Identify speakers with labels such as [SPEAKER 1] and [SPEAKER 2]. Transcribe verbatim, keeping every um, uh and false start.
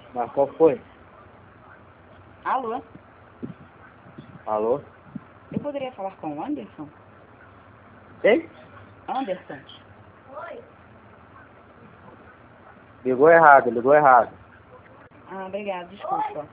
[SPEAKER 1] Mas qual foi?
[SPEAKER 2] Alô?
[SPEAKER 1] Alô?
[SPEAKER 2] Eu poderia falar com o Anderson?
[SPEAKER 1] Quem?
[SPEAKER 2] Anderson.
[SPEAKER 1] Ligou errado, ligou errado.
[SPEAKER 2] Ah, obrigada, desculpa.